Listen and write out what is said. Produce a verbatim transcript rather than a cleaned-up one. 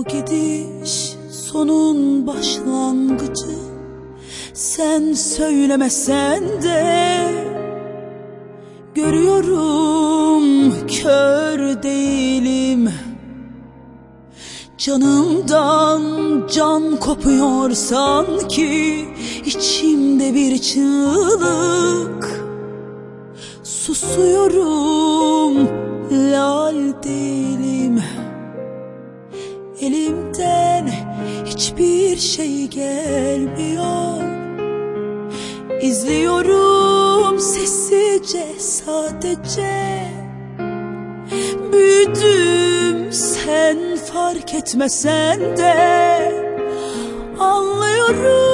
gidiş sonun başlangıcı. Sen söylemesen de görüyorum, kör değilim. Canımdan can kopuyor sanki, içimde bir çığlık. Susuyorum, lal değilim. Elimden hiçbir şey gelmiyor. İzliyorum sessizce sadece. Büyüdüm sen fark etmesen de, anlıyorum